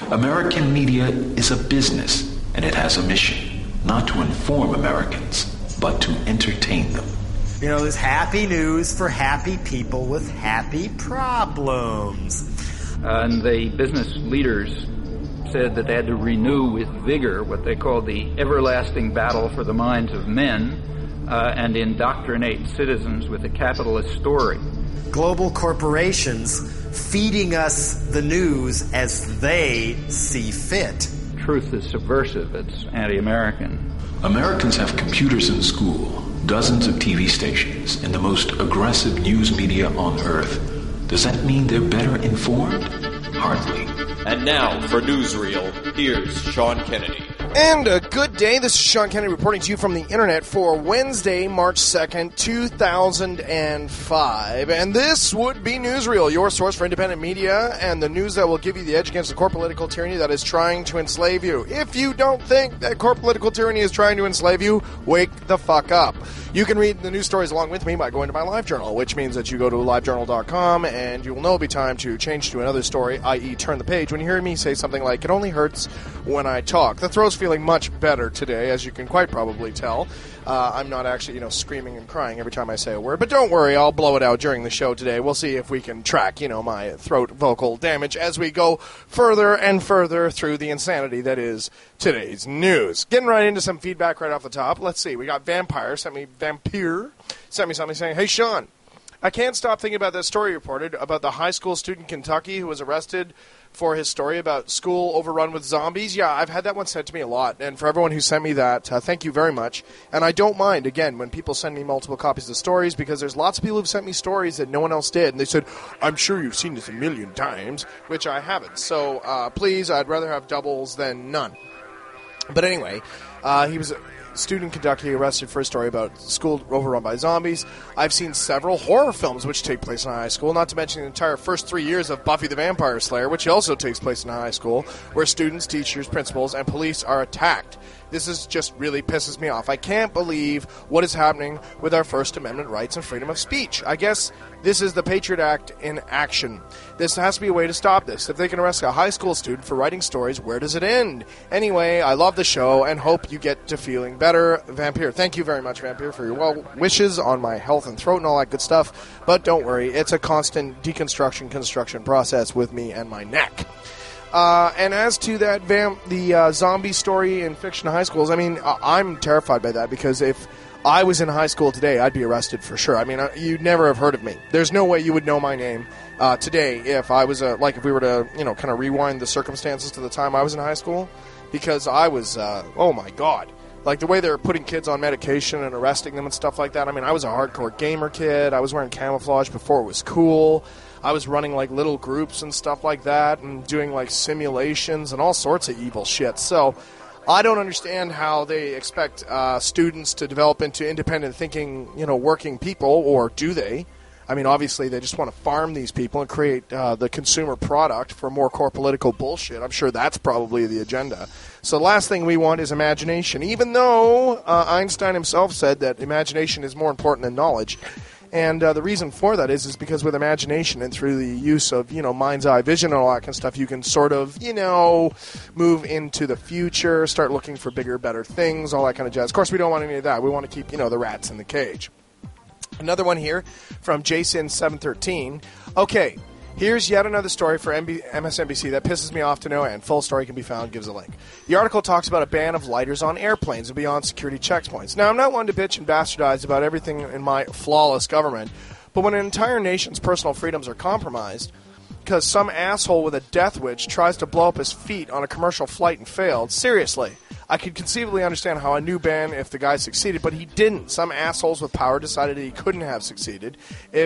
American media is a business, and it has a mission, not to inform Americans, but to entertain them. You know, there's happy news for happy people with happy problems. And the business leaders said that they had to renew with vigor what they called the everlasting battle for the minds of men and indoctrinate citizens with a capitalist story. Global corporations feeding us the news as they see fit. Truth is subversive. It's anti-American. Americans have computers in school, dozens of TV stations, and the most aggressive news media on earth. Does that mean they're better informed? Hardly. And now, for Newsreel, here's Sean Kennedy. And a good day. This is Sean Kennedy reporting to you from the internet for Wednesday, March 2nd, 2005. And this would be Newsreel, your source for independent media and the news that will give you the edge against the core political tyranny that is trying to enslave you. If you don't think that core political tyranny is trying to enslave you, wake the fuck up. You can read the news stories along with me by going to my LiveJournal, which means that you go to livejournal.com and you will know it'll be time to change to another story, i.e. turn the page when you hear me say something like, it only hurts when I talk. The throw's feeling much better today, as you can quite probably tell. I'm not actually, screaming and crying every time I say a word. But don't worry, I'll blow it out during the show today. We'll see if we can track, my throat vocal damage as we go further and further through the insanity that is today's news. Getting right into some feedback right off the top. Let's see. We got Vampire sent me something saying, "Hey, Sean, I can't stop thinking about that story you reported about the high school student in Kentucky who was arrested for his story about school overrun with zombies." Yeah, I've had that one sent to me a lot. And for everyone who sent me that, thank you very much. And I don't mind, again, when people send me multiple copies of stories, because there's lots of people who've sent me stories that no one else did. And they said, "I'm sure you've seen this a million times," which I haven't. So please, I'd rather have doubles than none. But anyway, he was a student in Kentucky arrested for a story about school overrun by zombies. I've seen several horror films which take place in a high school, not to mention the entire first 3 years of Buffy the Vampire Slayer, which also takes place in a high school, where students, teachers, principals, and police are attacked. This is just really pisses me off. I can't believe what is happening with our First Amendment rights and freedom of speech. I guess this is the Patriot Act in action. This has to be a way to stop this. If they can arrest a high school student for writing stories, where does it end? Anyway, I love the show and hope you get to feeling better. Vampire, thank you very much, Vampire, for your well wishes on my health and throat and all that good stuff. But don't worry, it's a constant construction process with me and my neck. And as to that the zombie story in fiction high schools, I'm terrified by that, because if I was in high school today, I'd be arrested for sure. You'd never have heard of me. There's no way you would know my name today if I was if we were to kind of rewind the circumstances to the time I was in high school, because I was oh my god. Like, the way they were putting kids on medication and arresting them and stuff like that. I was a hardcore gamer kid. I was wearing camouflage before it was cool. I was running, little groups and stuff like that and doing, simulations and all sorts of evil shit. So I don't understand how they expect students to develop into independent thinking, working people, or do they? Obviously, they just want to farm these people and create the consumer product for more core political bullshit. I'm sure that's probably the agenda. So the last thing we want is imagination, even though Einstein himself said that imagination is more important than knowledge. And the reason for that is because with imagination and through the use of, mind's eye vision and all that kind of stuff, you can sort of, move into the future, start looking for bigger, better things, all that kind of jazz. Of course, we don't want any of that. We want to keep, the rats in the cage. Another one here from Jason713. Okay, here's yet another story for MSNBC that pisses me off to no end. Full story can be found, gives a link. The article talks about a ban of lighters on airplanes and beyond security checkpoints. Now, I'm not one to bitch and bastardize about everything in my flawless government, but when an entire nation's personal freedoms are compromised because some asshole with a death wish tries to blow up his feet on a commercial flight and failed, seriously, I could conceivably understand how a new ban if the guy succeeded, but he didn't. Some assholes with power decided he couldn't have succeeded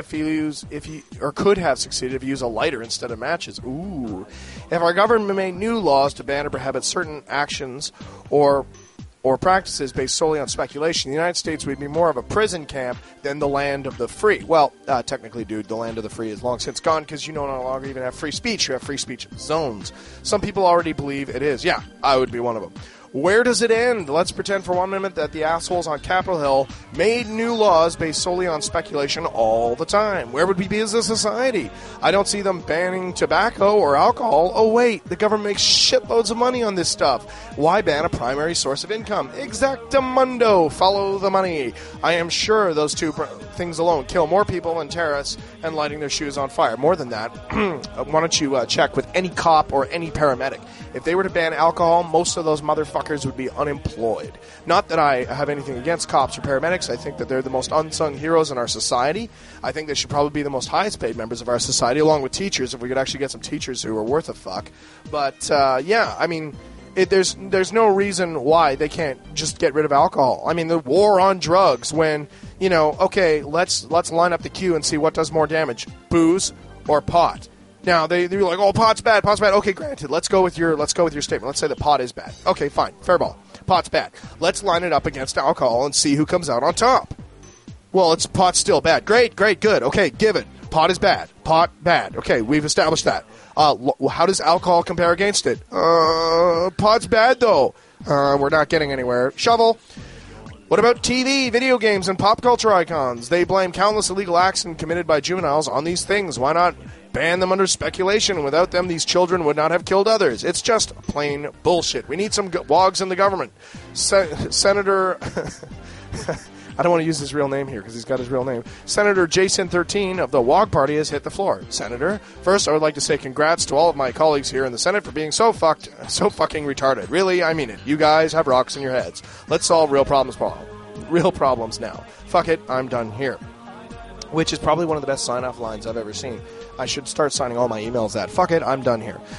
could have succeeded if he used a lighter instead of matches. Ooh. If our government made new laws to ban or prohibit certain actions or practices based solely on speculation, the United States would be more of a prison camp than the land of the free. Well, technically, dude, the land of the free is long since gone, because you no longer even have free speech. You have free speech zones. Some people already believe it is. Yeah, I would be one of them. Where does it end? Let's pretend for 1 minute that the assholes on Capitol Hill made new laws based solely on speculation all the time. Where would we be as a society? I don't see them banning tobacco or alcohol. Oh, wait, the government makes shitloads of money on this stuff. Why ban a primary source of income? Exactamundo. Follow the money. I am sure those two things alone kill more people than terrorists and lighting their shoes on fire. More than that, why don't you check with any cop or any paramedic? If they were to ban alcohol, most of those motherfuckers would be unemployed. Not that I have anything against cops or paramedics. I think that they're the most unsung heroes in our society. I think they should probably be the most highest paid members of our society, along with teachers, if we could actually get some teachers who are worth a fuck. But, yeah, I mean, there's no reason why they can't just get rid of alcohol. I mean, the war on drugs when, you know, okay, let's line up the queue and see what does more damage, booze or pot. Now, they're like, oh, pot's bad. Okay, granted. Let's go with your statement. Let's say that pot is bad. Okay, fine. Fair ball. Pot's bad. Let's line it up against alcohol and see who comes out on top. Well, pot's still bad. Great, good. Okay, give it. Pot is bad. Pot, bad. Okay, we've established that. How does alcohol compare against it? Pot's bad, though. We're not getting anywhere. Shovel. What about TV, video games, and pop culture icons? They blame countless illegal acts committed by juveniles on these things. Why not ban them under speculation? Without them, these children would not have killed others. It's just plain bullshit. We need some wogs in the government. Senator... I don't want to use his real name here because he's got his real name. Senator Jason 13 of the WOG Party has hit the floor. Senator, first I would like to say congrats to all of my colleagues here in the Senate for being so fucking retarded. Really, I mean it. You guys have rocks in your heads. Let's solve real problems now. Fuck it, I'm done here. Which is probably one of the best sign-off lines I've ever seen. I should start signing all my emails that. Fuck it, I'm done here.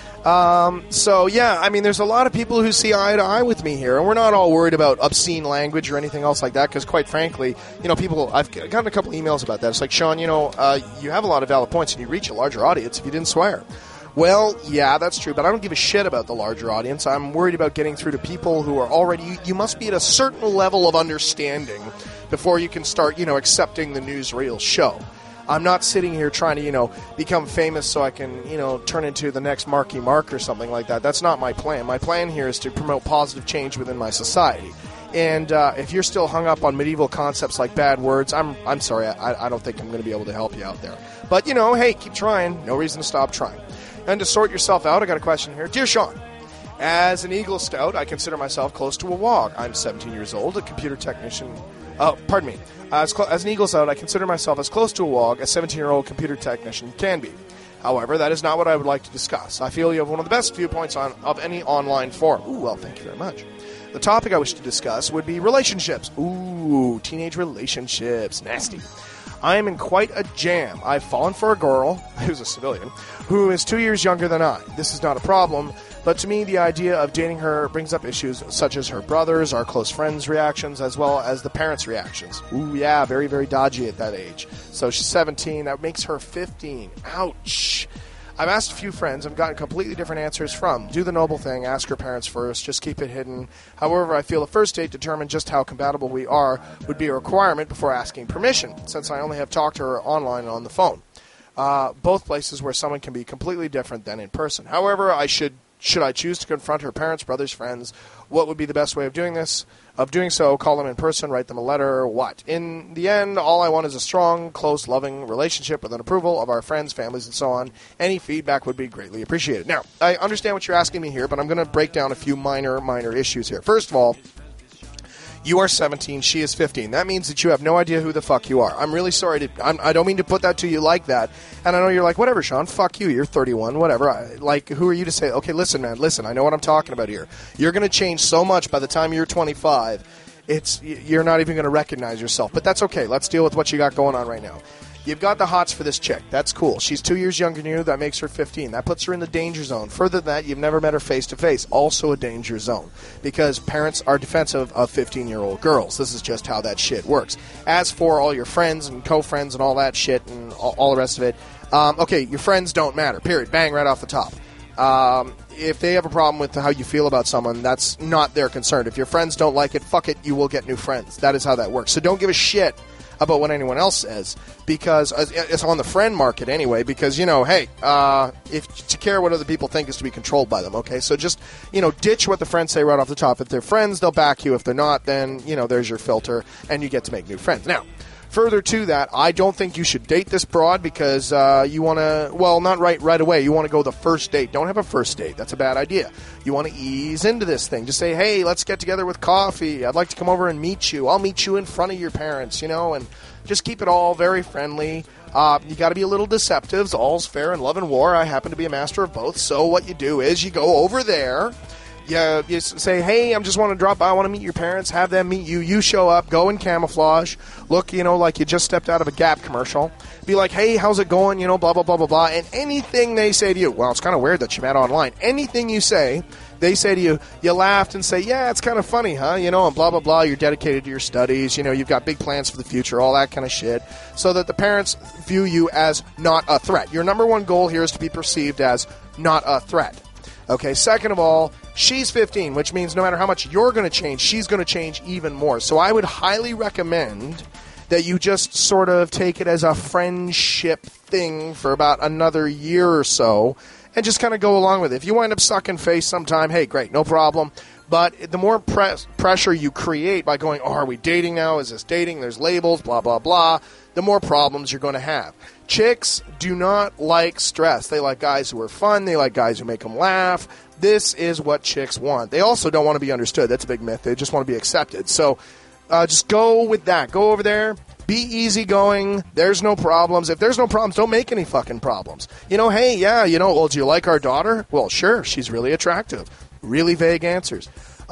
So, yeah, I mean, there's a lot of people who see eye to eye with me here, and we're not all worried about obscene language or anything else like that, because quite frankly, you know, I've gotten a couple emails about that. It's like, Sean, you know, you have a lot of valid points, and you reach a larger audience if you didn't swear. Well, yeah, that's true, but I don't give a shit about the larger audience. I'm worried about getting through to people who are already... You must be at a certain level of understanding before you can start, you know, accepting the newsreel show. I'm not sitting here trying to, you know, become famous so I can, you know, turn into the next Marky Mark or something like that. That's not my plan. My plan here is to promote positive change within my society. And if you're still hung up on medieval concepts like bad words, I'm sorry. I don't think I'm going to be able to help you out there. But, you know, hey, keep trying. No reason to stop trying. And to sort yourself out, I got a question here. Dear Sean, as an Eagle Scout, I consider myself close to a WOG. I'm 17 years old, a computer technician. Pardon me. As an Eagle Scout, I consider myself as close to a WOG as a 17-year-old computer technician can be. However, that is not what I would like to discuss. I feel you have one of the best viewpoints of any online forum. Ooh, well, thank you very much. The topic I wish to discuss would be relationships. Ooh, teenage relationships. Nasty. I am in quite a jam. I've fallen for a girl, who's a civilian, who is 2 years younger than I. This is not a problem, but to me the idea of dating her brings up issues such as her brothers, our close friends' reactions, as well as the parents' reactions. Ooh, yeah, very, very dodgy at that age. So she's 17. That makes her 15. Ouch. I've asked a few friends and gotten completely different answers from. Do the noble thing, ask her parents first, just keep it hidden. However, I feel the first date to determine just how compatible we are would be a requirement before asking permission, since I only have talked to her online and on the phone. Both places where someone can be completely different than in person. However, should I choose to confront her parents, brothers, friends, what would be the best way of doing this? Of doing so, call them in person, write them a letter, what? In the end, all I want is a strong, close, loving relationship with an approval of our friends, families, and so on. Any feedback would be greatly appreciated. Now, I understand what you're asking me here, but I'm going to break down a few minor issues here. First of all, you are 17, she is 15. That means that you have no idea who the fuck you are. I'm really sorry. I don't mean to put that to you like that. And I know you're like, whatever, Sean, fuck you. You're 31, whatever. Who are you to say, okay, listen, man, listen, I know what I'm talking about here. You're going to change so much by the time you're 25, you're not even going to recognize yourself. But that's okay. Let's deal with what you got going on right now. You've got the hots for this chick. That's cool. She's 2 years younger than you. That makes her 15. That puts her in the danger zone. Further than that, you've never met her face-to-face. Also a danger zone. Because parents are defensive of 15-year-old girls. This is just how that shit works. As for all your friends and co-friends and all that shit and all the rest of it, okay, your friends don't matter. Period. Bang, right off the top. If they have a problem with how you feel about someone, that's not their concern. If your friends don't like it, fuck it, you will get new friends. That is how that works. So don't give a shit about what anyone else says, because it's on the friend market anyway, because, hey, if to care what other people think is to be controlled by them, okay? So just, ditch what the friends say right off the top. If they're friends, they'll back you. If they're not, then, there's your filter, and you get to make new friends. Now, further to that, I don't think you should date this broad because you want to, not right away. You want to go the first date. Don't have a first date. That's a bad idea. You want to ease into this thing. Just say, hey, let's get together with coffee. I'd like to come over and meet you. I'll meet you in front of your parents, and just keep it all very friendly. You got to be a little deceptive. All's fair in love and war. I happen to be a master of both. So what you do is you go over there. You say, hey, I just want to drop by. I want to meet your parents. Have them meet you. You show up. Go in camouflage. Look, like you just stepped out of a Gap commercial. Be like, hey, how's it going? Blah, blah, blah, blah, blah. And anything they say to you, well, it's kind of weird that you met online. Anything you say, they say to you, you laughed and say, yeah, it's kind of funny, huh? And blah, blah, blah. You're dedicated to your studies. You've got big plans for the future, all that kind of shit. So that the parents view you as not a threat. Your number one goal here is to be perceived as not a threat. Okay, second of all, she's 15, which means no matter how much you're going to change, she's going to change even more. So I would highly recommend that you just sort of take it as a friendship thing for about another year or so and just kind of go along with it. If you wind up sucking face sometime, hey, great, no problem. But the more pressure you create by going, oh, are we dating now? Is this dating? There's labels, blah, blah, blah. The more problems you're going to have. Chicks do not like stress. They like guys who are fun. They like guys who make them laugh. This is what chicks want. They also don't want to be understood. That's a big myth. They just want to be accepted. So just go with that. Go over there. Be easygoing. There's no problems. If there's no problems, don't make any fucking problems. Hey, yeah, well, do you like our daughter? Well, sure. She's really attractive. Really vague answers.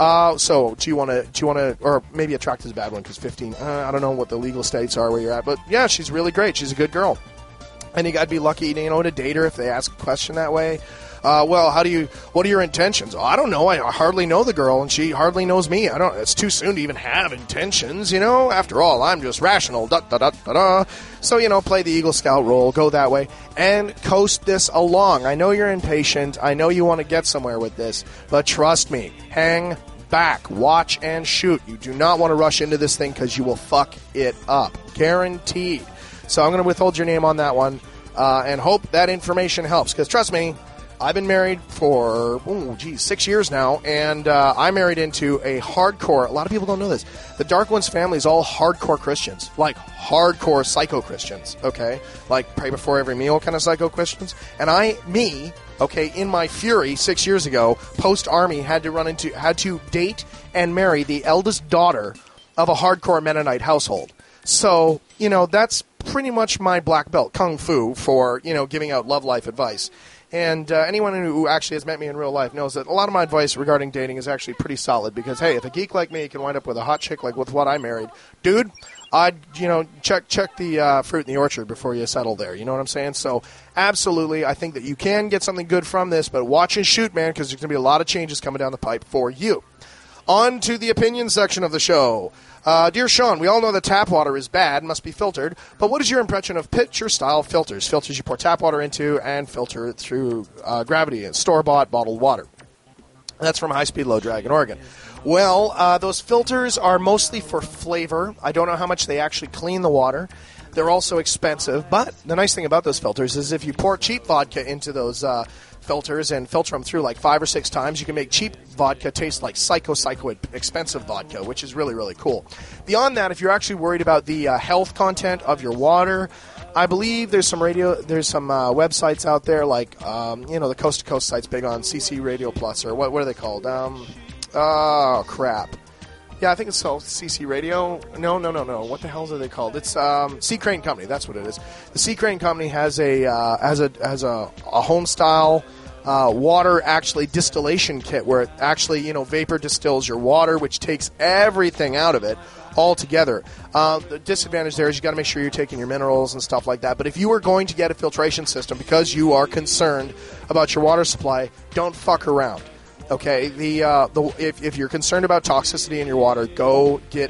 So do you want to, or maybe attractive is a bad one because 15, I don't know what the legal states are where you're at, but yeah, she's really great. She's a good girl. And you got to be lucky, to date her if they ask a question that way. What are your intentions? Oh, I don't know. I hardly know the girl, and she hardly knows me. It's too soon to even have intentions, After all, I'm just rational. So, play the Eagle Scout role, go that way, and coast this along. I know you're impatient. I know you want to get somewhere with this, but trust me, hang back, watch and shoot. You do not want to rush into this thing because you will fuck it up. Guaranteed. So I'm going to withhold your name on that one and hope that information helps. Because trust me, I've been married for, 6 years now, and I married into a hardcore, a lot of people don't know this, the Dark Ones family is all hardcore Christians, like hardcore psycho-Christians, okay? Like pray before every meal kind of psycho-Christians. And in my fury 6 years ago, post-army, had to date and marry the eldest daughter of a hardcore Mennonite household. So, that's pretty much my black belt, kung fu, for, giving out love life advice. And anyone who actually has met me in real life knows that a lot of my advice regarding dating is actually pretty solid because, hey, if a geek like me can wind up with a hot chick like with what I married, dude, I'd, check the fruit in the orchard before you settle there. You know what I'm saying? So, absolutely, I think that you can get something good from this, but watch and shoot, man, because there's going to be a lot of changes coming down the pipe for you. On to the opinion section of the show. Dear Sean, we all know that tap water is bad, must be filtered, but what is your impression of pitcher-style filters? Filters you pour tap water into and filter through gravity and store-bought bottled water. That's from High Speed Low Drag in Oregon. Well, those filters are mostly for flavor. I don't know how much they actually clean the water. They're also expensive, but the nice thing about those filters is if you pour cheap vodka into those filters and filter them through like 5 or 6 times, you can make cheap vodka taste like psycho expensive vodka, which is really, really cool. Beyond that, if you're actually worried about the health content of your water, I believe there's some websites out there like the Coast to Coast site's big on CC Radio Plus, or what are they called? Oh crap. Yeah, I think it's called CC Radio. No. What the hell are they called? It's Sea Crane Company. That's what it is. The Sea Crane Company has a home style water actually distillation kit where it actually vapor distills your water, which takes everything out of it altogether. The disadvantage there is you got to make sure you're taking your minerals and stuff like that. But if you are going to get a filtration system because you are concerned about your water supply, don't fuck around. Okay, if you're concerned about toxicity in your water, go get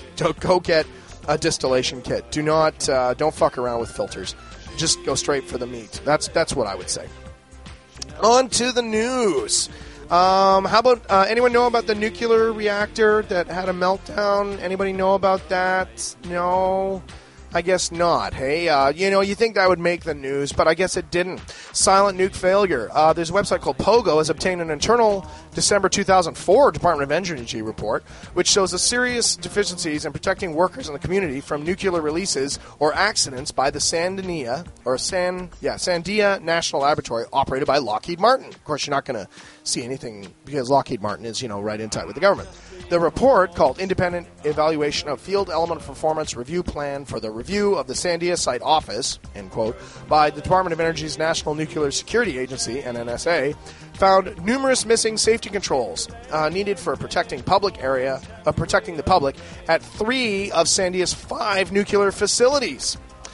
a distillation kit. Don't fuck around with filters. Just go straight for the meat. That's what I would say. On to the news. How about anyone know about the nuclear reactor that had a meltdown? Anybody know about that? No? I guess not. Hey, you think that would make the news, but I guess it didn't. Silent nuke failure. There's a website called Pogo has obtained an internal December 2004 Department of Energy report, which shows the serious deficiencies in protecting workers in the community from nuclear releases or accidents by the Sandia National Laboratory operated by Lockheed Martin. Of course, you're not going to see anything because Lockheed Martin is, right in tight with the government. The report, called Independent Evaluation of Field Element Performance Review Plan for the Review of the Sandia Site Office, end quote, by the Department of Energy's National Nuclear Security Agency, NNSA, found numerous missing safety controls needed for protecting the public at 3 of Sandia's 5 nuclear facilities.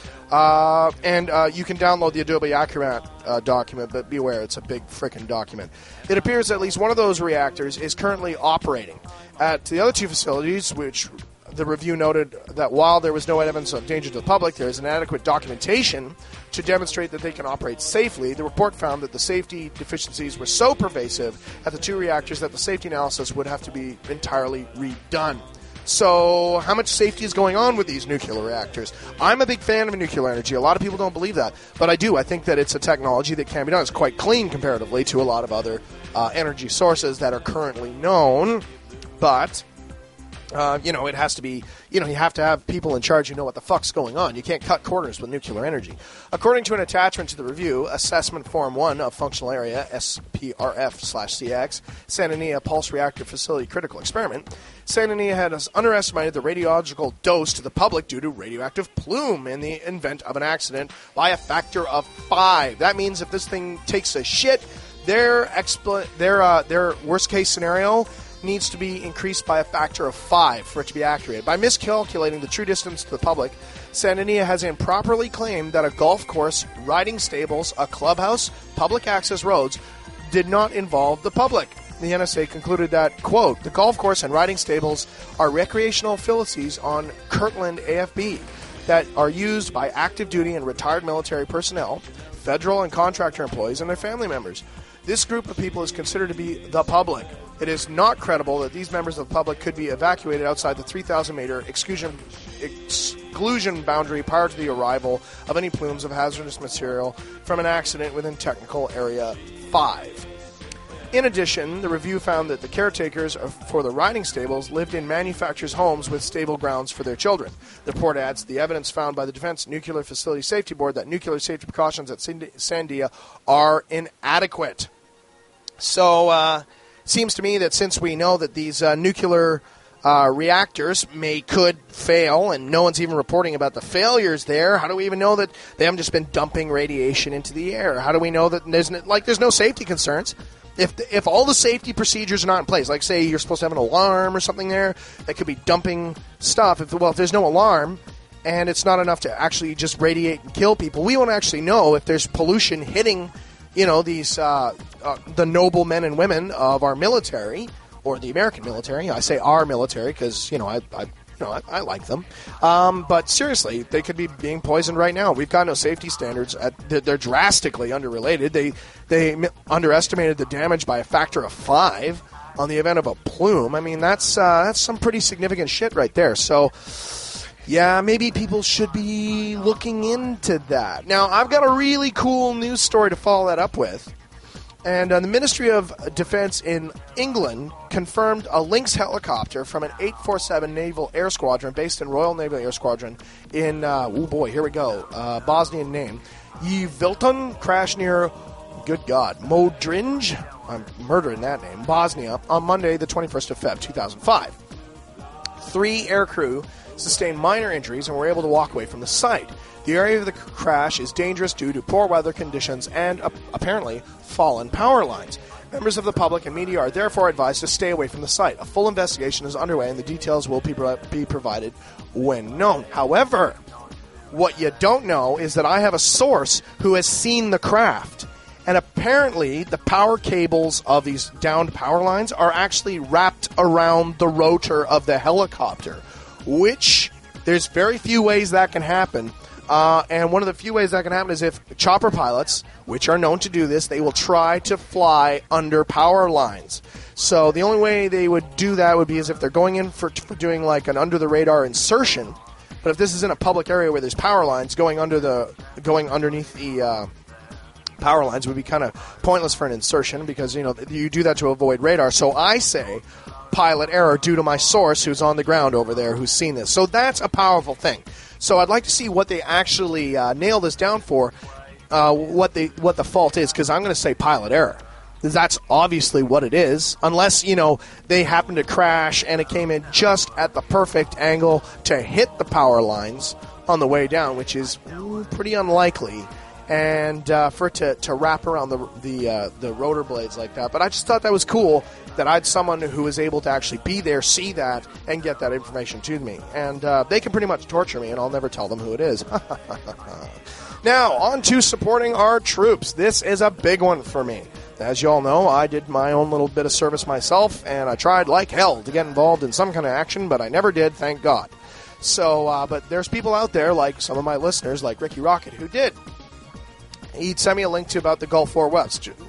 And you can download the Adobe Acrobat document, but beware, it's a big frickin' document. It appears at least one of those reactors is currently operating. At the other 2 facilities, which the review noted that while there was no evidence of danger to the public, there is inadequate documentation to demonstrate that they can operate safely. The report found that the safety deficiencies were so pervasive at the 2 reactors that the safety analysis would have to be entirely redone. So how much safety is going on with these nuclear reactors? I'm a big fan of nuclear energy. A lot of people don't believe that, but I do. I think that it's a technology that can be done. It's quite clean comparatively to a lot of other energy sources that are currently known, but it has to be, you have to have people in charge who know what the fuck's going on. You can't cut corners with nuclear energy. According to an attachment to the review, Assessment Form 1 of Functional Area, SPRF/CX, Santa Nia Pulse Reactor Facility Critical Experiment, Santa Nia has underestimated the radiological dose to the public due to radioactive plume in the event of an accident by a factor of 5. That means if this thing takes a shit, their worst case scenario needs to be increased by a factor of 5 for it to be accurate. By miscalculating the true distance to the public, Santa Nia has improperly claimed that a golf course, riding stables, a clubhouse, public access roads did not involve the public. The NSA concluded that, quote, the golf course and riding stables are recreational facilities on Kirtland AFB that are used by active duty and retired military personnel, federal and contractor employees, and their family members. This group of people is considered to be the public. It is not credible that these members of the public could be evacuated outside the 3,000-meter exclusion boundary prior to the arrival of any plumes of hazardous material from an accident within Technical Area 5. In addition, the review found that the caretakers for the riding stables lived in manufacturers' homes with stable grounds for their children. The report adds the evidence found by the Defense Nuclear Facility Safety Board that nuclear safety precautions at Sandia are inadequate. So, seems to me that since we know that these nuclear reactors could fail, and no one's even reporting about the failures there, how do we even know that they haven't just been dumping radiation into the air? How do we know that there's no safety concerns? If all the safety procedures are not in place, like say you're supposed to have an alarm or something there that could be dumping stuff, if there's no alarm and it's not enough to actually just radiate and kill people, we won't actually know if there's pollution hitting these the noble men and women of our military, or the American military. I say our military because, I like them. But seriously, they could be being poisoned right now. We've got no safety standards. They're drastically underrelated. They underestimated the damage by a factor of 5 on the event of a plume. I mean, that's some pretty significant shit right there. So, yeah, maybe people should be looking into that. Now, I've got a really cool news story to follow that up with. And the Ministry of Defense in England confirmed a Lynx helicopter from an 847 Naval Air Squadron based in Royal Naval Air Squadron in, Bosnian name, Yvilton, crashed near, good God, Modrinj, I'm murdering that name, Bosnia, on Monday, the 21st of Feb, 2005. 3 aircrew sustained minor injuries and were able to walk away from the site. The area of the crash is dangerous due to poor weather conditions and, apparently, fallen power lines. Members of the public and media are therefore advised to stay away from the site. A full investigation is underway and the details will be provided when known. However, what you don't know is that I have a source who has seen the craft. And apparently, the power cables of these downed power lines are actually wrapped around the rotor of the helicopter, which there's very few ways that can happen. And one of the few ways that can happen is if chopper pilots, which are known to do this, they will try to fly under power lines. So the only way they would do that would be as if they're going in for doing like an under-the-radar insertion. But if this is in a public area where there's power lines, going underneath the power lines would be kind of pointless for an insertion because, you do that to avoid radar. So I say pilot error due to my source who's on the ground over there who's seen this. So that's a powerful thing. So I'd like to see what they actually nail this down for, what the fault is, because I'm going to say pilot error. That's obviously what it is, unless, they happen to crash and it came in just at the perfect angle to hit the power lines on the way down, which is pretty unlikely, and for it to wrap around the rotor blades like that. But I just thought that was cool that I had someone who was able to actually be there, see that, and get that information to me. And they can pretty much torture me, and I'll never tell them who it is. Now, on to supporting our troops. This is a big one for me. As you all know, I did my own little bit of service myself, and I tried like hell to get involved in some kind of action, but I never did, thank God. So, but there's people out there, like some of my listeners, like Ricky Rocket, who did. He'd send me a link about the Gulf War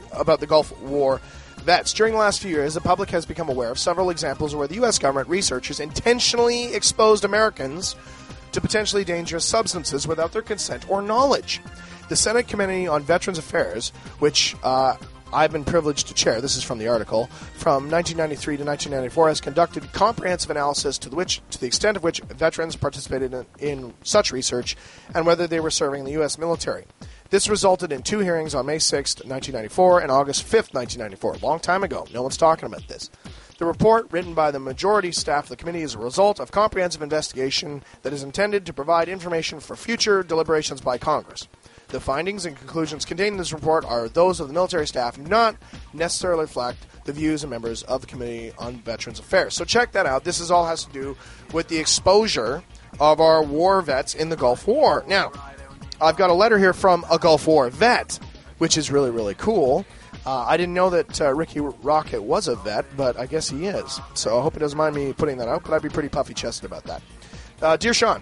vets. During the last few years, the public has become aware of several examples where the U.S. government researchers intentionally exposed Americans to potentially dangerous substances without their consent or knowledge. The Senate Committee on Veterans Affairs, which I've been privileged to chair, this is from the article, from 1993 to 1994, has conducted comprehensive analysis to the extent of which veterans participated in such research and whether they were serving in the U.S. military. This resulted in 2 hearings on May 6, 1994 and August 5, 1994. A long time ago. No one's talking about this. The report, written by the majority staff of the committee, is a result of comprehensive investigation that is intended to provide information for future deliberations by Congress. The findings and conclusions contained in this report are those of the military staff, not necessarily reflect the views of members of the Committee on Veterans Affairs. So check that out. This all has to do with the exposure of our war vets in the Gulf War. Now, I've got a letter here from a Gulf War vet, which is really, really cool. I didn't know that Ricky Rocket was a vet, but I guess he is. So I hope he doesn't mind me putting that out, but I'd be pretty puffy-chested about that. Dear Sean,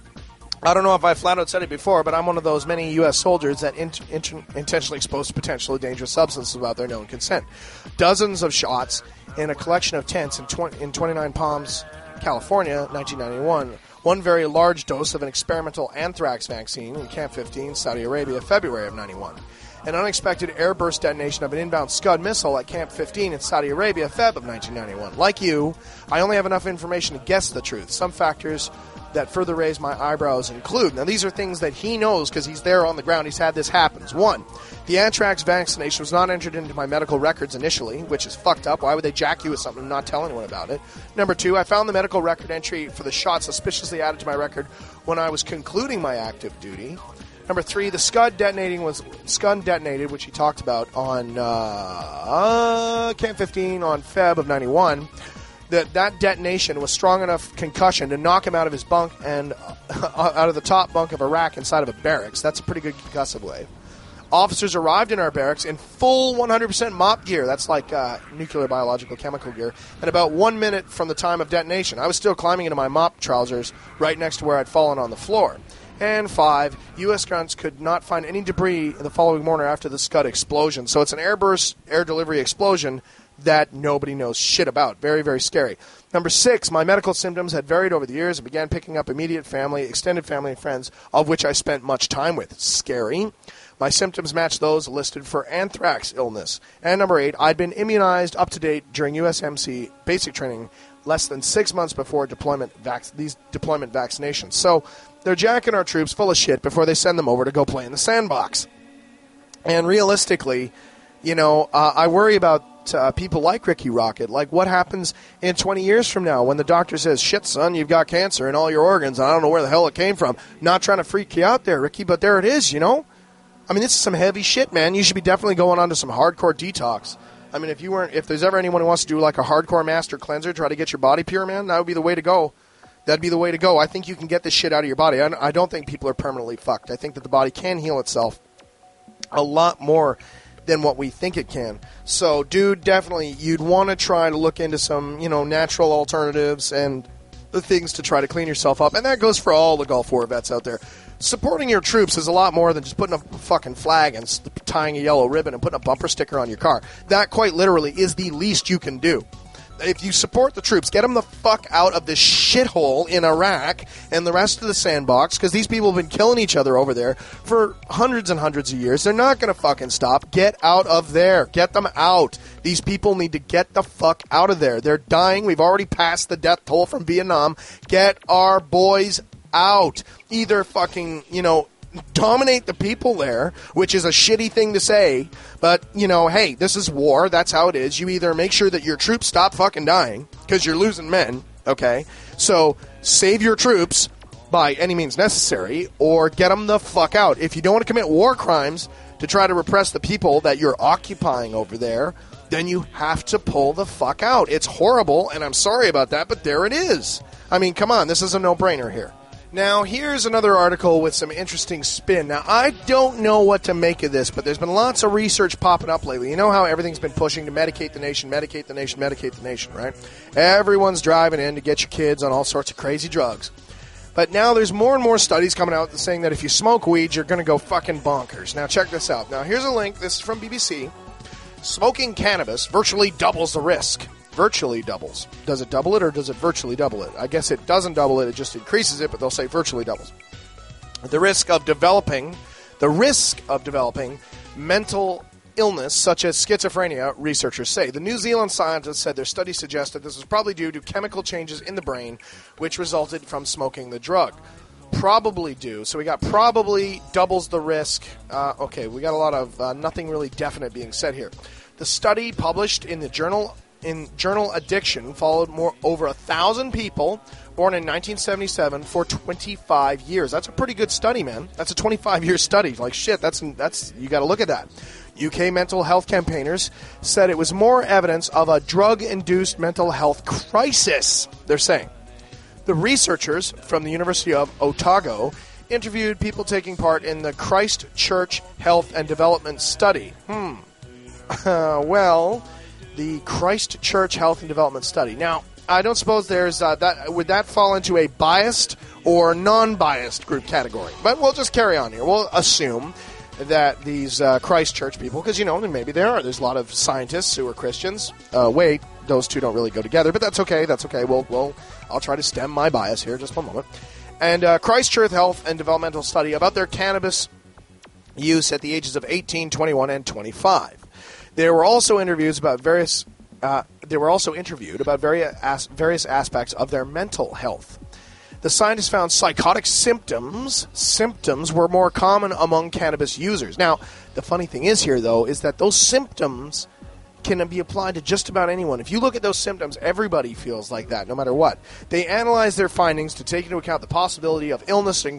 I don't know if I flat out said it before, but I'm one of those many U.S. soldiers that intentionally exposed to potentially dangerous substances without their known consent. Dozens of shots in a collection of tents in 29 Palms, California, 1991. One very large dose of an experimental anthrax vaccine in Camp 15, Saudi Arabia, February of 91. An unexpected airburst detonation of an inbound Scud missile at Camp 15 in Saudi Arabia, Feb of 1991. Like you, I only have enough information to guess the truth. Some factors that further raise my eyebrows include, now these are things that he knows because he's there on the ground, he's had this happen. 1, the anthrax vaccination was not entered into my medical records initially, which is fucked up. Why would they jack you with something and not tell anyone about it? Number 2, I found the medical record entry for the shot suspiciously added to my record when I was concluding my active duty. Number 3, the Scud detonated, which he talked about on Camp 15 on Feb of 91. That detonation was strong enough concussion to knock him out of his bunk and out of the top bunk of a rack inside of a barracks. That's a pretty good concussive wave. Officers arrived in our barracks in full 100% MOP gear. That's like nuclear, biological, chemical gear. And about 1 minute from the time of detonation, I was still climbing into my MOP trousers right next to where I'd fallen on the floor. And 5, U.S. guns could not find any debris the following morning after the Scud explosion. So it's an airburst, air delivery explosion that nobody knows shit about. Very, very scary. Number 6, my medical symptoms had varied over the years and began picking up immediate family, extended family and friends, of which I spent much time with. Scary. My symptoms matched those listed for anthrax illness. And number 8, I'd been immunized up to date during USMC basic training less than 6 months before these deployment vaccinations. So they're jacking our troops full of shit before they send them over to go play in the sandbox. And realistically, I worry about people like Ricky Rocket. Like, what happens in 20 years from now when the doctor says, shit, son, you've got cancer in all your organs, and I don't know where the hell it came from. Not trying to freak you out there, Ricky, but there it is, I mean, this is some heavy shit, man. You should be definitely going on to some hardcore detox. I mean, if there's ever anyone who wants to do like a hardcore master cleanser, try to get your body pure, man, that would be the way to go. That'd be the way to go. I think you can get this shit out of your body. I don't think people are permanently fucked. I think that the body can heal itself a lot more than what we think it can. So, dude, definitely, you'd want to try to look into some, natural alternatives and the things to try to clean yourself up. And that goes for all the Gulf War vets out there. supporting your troops is a lot more than just putting a fucking flag and tying a yellow ribbon and putting a bumper sticker on your car. That quite literally is the least you can do. If you support the troops, get them the fuck out of this shithole in Iraq and the rest of the sandbox, because these people have been killing each other over there for hundreds and hundreds of years. They're not going to fucking stop. Get out of there. Get them out. These people need to get the fuck out of there. They're dying. We've already passed the death toll from Vietnam. Get our boys out. Either fucking, dominate the people there, which is a shitty thing to say, but, hey, this is war. That's how it is. You either make sure that your troops stop fucking dying, because you're losing men, okay? So, save your troops by any means necessary, or get them the fuck out. If you don't want to commit war crimes to try to repress the people that you're occupying over there, then you have to pull the fuck out. It's horrible, and I'm sorry about that, but there it is. I mean, come on, this is a no-brainer here. Now, here's another article with some interesting spin. Now, I don't know what to make of this, but there's been lots of research popping up lately. You know how everything's been pushing to medicate the nation, right? Everyone's driving in to get your kids on all sorts of crazy drugs. But now there's more and more studies coming out saying that if you smoke weed, you're going to go fucking bonkers. Now, check this out. Now, here's a link. This is from BBC. Smoking cannabis virtually doubles the risk. Virtually doubles. Does it double it, or does it virtually double it? I guess it doesn't double it, it just increases it, but they'll say virtually doubles. The risk of developing mental illness, such as schizophrenia, researchers say. The New Zealand scientists said their study suggested this was probably due to chemical changes in the brain, which resulted from smoking the drug. Probably due. So we got probably doubles the risk. Okay, we got a lot of nothing really definite being said here. The study published in the journal Addiction followed over 1,000 people born in 1977 for 25 years. That's a pretty good study, man. That's a 25-year study. Like, shit, that's you got to look at that. UK mental health campaigners said it was more evidence of a drug-induced mental health crisis, they're saying. The researchers from the University of Otago interviewed people taking part in the Christchurch Health and Development Study. The Christchurch Health and Development Study. Now, I don't suppose there's that. Would that fall into a biased or non-biased group category? But we'll just carry on here. We'll assume that these Christchurch people, because, maybe there are. There's a lot of scientists who are Christians. Wait, those two don't really go together, but that's okay. That's okay. I'll try to stem my bias here. Just one moment. And Christchurch Health and Developmental Study about their cannabis use at the ages of 18, 21, and 25. They were also interviewed about various aspects of their mental health. The scientists found psychotic symptoms were more common among cannabis users. Now, the funny thing is here, though, is that those symptoms can be applied to just about anyone. If you look at those symptoms, everybody feels like that, no matter what. They analyzed their findings to take into account the possibility of illness and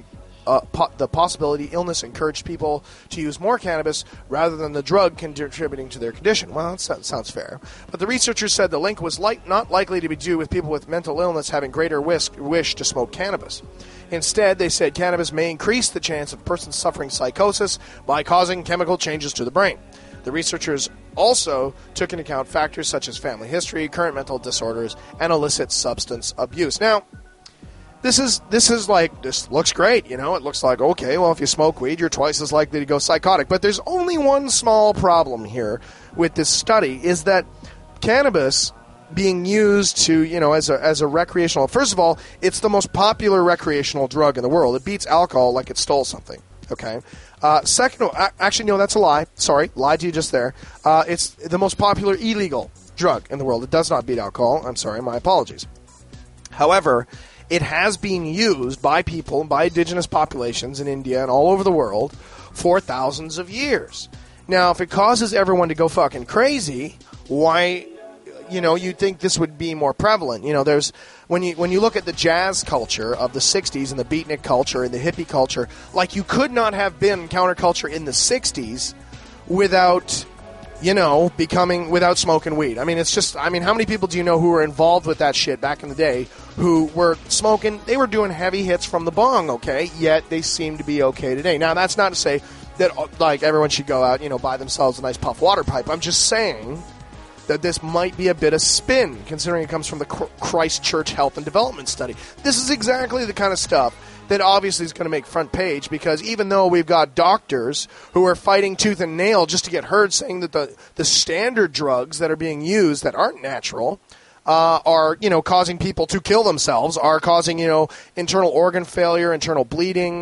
illness encouraged people to use more cannabis rather than the drug contributing to their condition. Well, that sounds fair. But the researchers said the link was not likely to be due with people with mental illness having greater wish to smoke cannabis. Instead, they said cannabis may increase the chance of persons suffering psychosis by causing chemical changes to the brain. The researchers also took into account factors such as family history, current mental disorders, and illicit substance abuse. Now, This looks great, It looks like, okay, well, if you smoke weed, you're twice as likely to go psychotic. But there's only one small problem here with this study, is that cannabis being used to, as a recreational, first of all, it's the most popular recreational drug in the world. It beats alcohol like it stole something, okay? Second, actually, no, that's a lie. Sorry, lied to you just there. It's the most popular illegal drug in the world. It does not beat alcohol. I'm sorry, my apologies. However, it has been used by people, by indigenous populations in India and all over the world for thousands of years. Now, if it causes everyone to go fucking crazy, why, you'd think this would be more prevalent. There's when you look at the jazz culture of the 60s and the beatnik culture and the hippie culture, like, you could not have been counterculture in the 60s without without smoking weed. I mean, how many people do you know who were involved with that shit back in the day who were smoking? They were doing heavy hits from the bong, okay? Yet they seem to be okay today. Now, that's not to say that, everyone should go out, buy themselves a nice puff water pipe. I'm just saying that this might be a bit of spin, considering it comes from the Christchurch Health and Development Study. This is exactly the kind of stuff that obviously is going to make front page, because even though we've got doctors who are fighting tooth and nail just to get heard saying that the standard drugs that are being used that aren't natural are, causing people to kill themselves, are causing, internal organ failure, internal bleeding,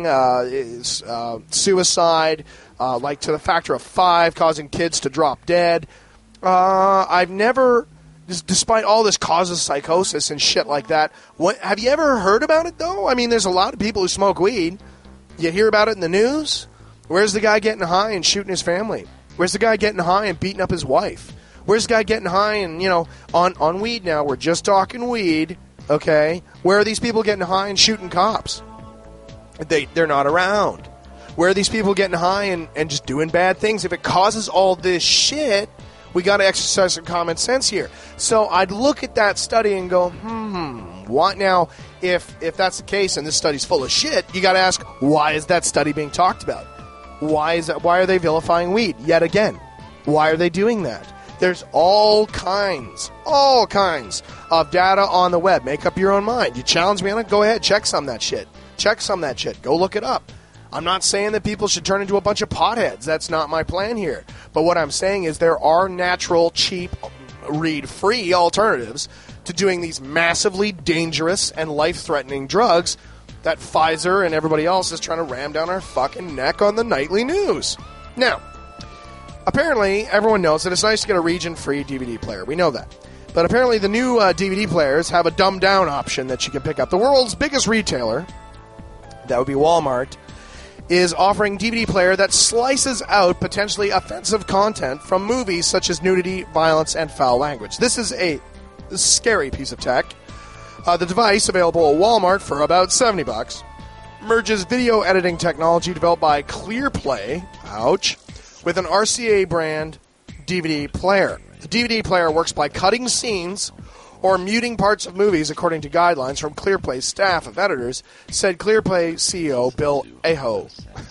suicide, like to the factor of 5, causing kids to drop dead. I've never, despite all this causes psychosis and shit like that, have you ever heard about it, though? I mean, there's a lot of people who smoke weed. You hear about it in the news? Where's the guy getting high and shooting his family? Where's the guy getting high and beating up his wife? Where's the guy getting high and, on weed now? We're just talking weed, okay? Where are these people getting high and shooting cops? They're not around. Where are these people getting high and just doing bad things? If it causes all this shit, we got to exercise some common sense here. So I'd look at that study and go, what now? If that's the case and this study's full of shit, you got to ask, why is that study being talked about? Why are they vilifying weed yet again? Why are they doing that? There's all kinds of data on the web. Make up your own mind. You challenge me on it? Go ahead. Check some of that shit. Go look it up. I'm not saying that people should turn into a bunch of potheads. That's not my plan here. But what I'm saying is there are natural, cheap, read-free alternatives to doing these massively dangerous and life-threatening drugs that Pfizer and everybody else is trying to ram down our fucking neck on the nightly news. Now, apparently, everyone knows that it's nice to get a region-free DVD player. We know that. But apparently the new DVD players have a dumbed-down option that you can pick up. The world's biggest retailer, that would be Walmart, is offering DVD player that slices out potentially offensive content from movies such as nudity, violence, and foul language. This is a scary piece of tech. The device, available at Walmart for about $70, merges video editing technology developed by ClearPlay, with an RCA brand DVD player. The DVD player works by cutting scenes or muting parts of movies according to guidelines from ClearPlay's staff of editors, said ClearPlay CEO Bill Aho.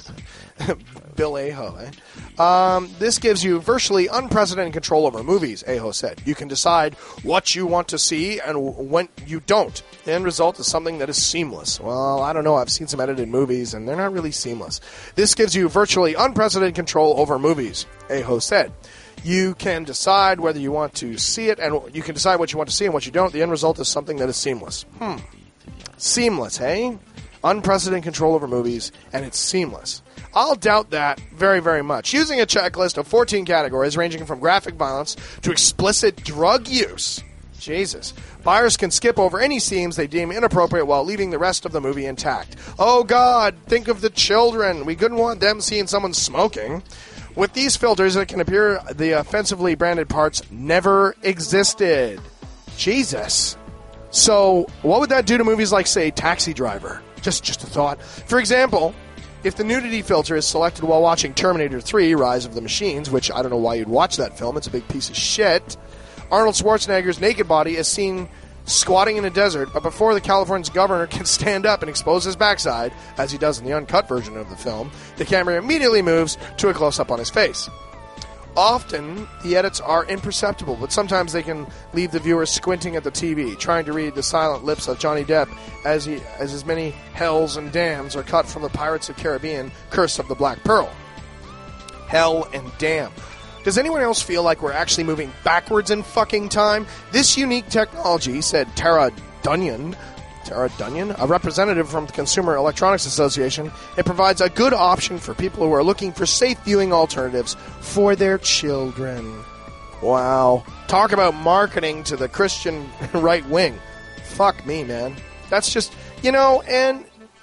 Bill Aho, this gives you virtually unprecedented control over movies, Aho said. You can decide what you want to see and when you don't. The end result is something that is seamless. Well, I don't know. I've seen some edited movies, and they're not really seamless. This gives you virtually unprecedented control over movies, Aho said. You can decide whether you want to see it, and you can decide what you want to see and what you don't. The end result is something that is seamless. Seamless, hey? Unprecedented control over movies, and it's seamless. I'll doubt that very, very much. Using a checklist of 14 categories ranging from graphic violence to explicit drug use. Jesus. Buyers can skip over any scenes they deem inappropriate while leaving the rest of the movie intact. Oh, God, think of the children. We couldn't want them seeing someone smoking. With these filters, it can appear the offensively branded parts never existed. Jesus. So, what would that do to movies like, say, Taxi Driver? Just a thought. For example, if the nudity filter is selected while watching Terminator 3, Rise of the Machines, which I don't know why you'd watch that film, it's a big piece of shit, Arnold Schwarzenegger's naked body is seen squatting in a desert, but before the California's governor can stand up and expose his backside, as he does in the uncut version of the film, the camera immediately moves to a close-up on his face. Often, the edits are imperceptible, but sometimes they can leave the viewer squinting at the TV, trying to read the silent lips of Johnny Depp as his many hells and damns are cut from the Pirates of the Caribbean Curse of the Black Pearl. Hell and damn. Does anyone else feel like we're actually moving backwards in fucking time? This unique technology, said Tara Dunyan, a representative from the Consumer Electronics Association, it provides a good option for people who are looking for safe viewing alternatives for their children. Wow. Talk about marketing to the Christian right wing. Fuck me, man. That's just, and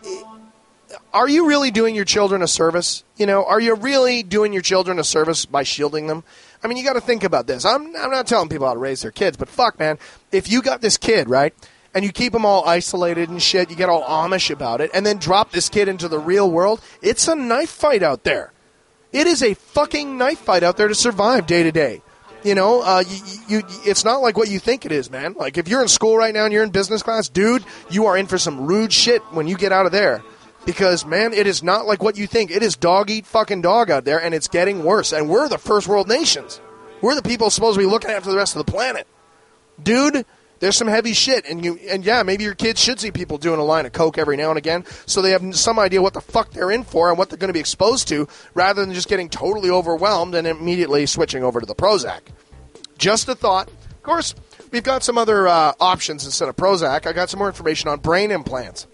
are you really doing your children a service? Are you really doing your children a service by shielding them? I mean, you got to think about this. I'm not telling people how to raise their kids, but fuck, man, if you got this kid, right, and you keep them all isolated and shit, you get all Amish about it, and then drop this kid into the real world, it's a knife fight out there. It is a fucking knife fight out there to survive day to day. It's not like what you think it is, man. Like, if you're in school right now and you're in business class, dude, you are in for some rude shit when you get out of there. Because, man, it is not like what you think. It is dog-eat-fucking-dog out there, and it's getting worse. And we're the first world nations. We're the people supposed to be looking after the rest of the planet. Dude, There's some heavy shit, and yeah, maybe your kids should see people doing a line of coke every now and again, so they have some idea what the fuck they're in for and what they're going to be exposed to, rather than just getting totally overwhelmed and immediately switching over to the Prozac. Just a thought. Of course, we've got some other options instead of Prozac. I got some more information on brain implants.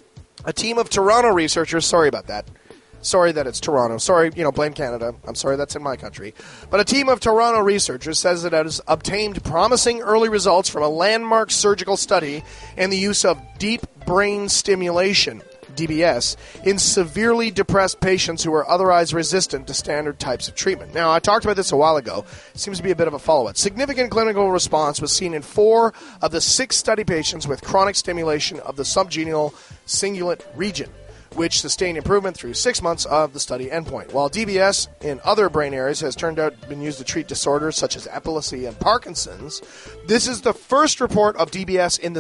A team of Toronto researchers, sorry about that. Sorry that it's Toronto. Sorry, blame Canada. I'm sorry that's in my country. But a team of Toronto researchers says it has obtained promising early results from a landmark surgical study in the use of deep brain stimulation, DBS, in severely depressed patients who are otherwise resistant to standard types of treatment. Now, I talked about this a while ago. It seems to be a bit of a follow-up. Significant clinical response was seen in 4 of the 6 study patients with chronic stimulation of the subgenial cingulate region, which sustained improvement through 6 months of the study endpoint. While DBS in other brain areas has turned out been used to treat disorders such as epilepsy and Parkinson's, this is the first report of DBS in the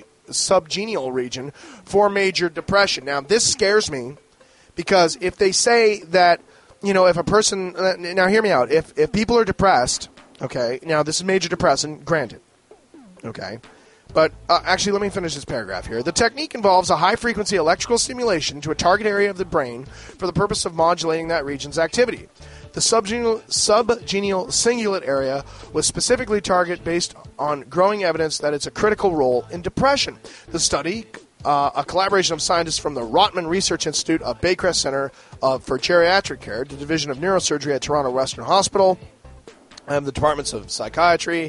subgenial region for major depression. Now, this scares me because if they say that, if a person, now hear me out, if people are depressed, okay, now this is major depression, granted, okay, but actually, let me finish this paragraph here. The technique involves a high-frequency electrical stimulation to a target area of the brain for the purpose of modulating that region's activity. The subgenial cingulate area was specifically targeted based on growing evidence that it's a critical role in depression. The study, a collaboration of scientists from the Rotman Research Institute of Baycrest Center for Geriatric Care, the Division of Neurosurgery at Toronto Western Hospital, and the departments of psychiatry,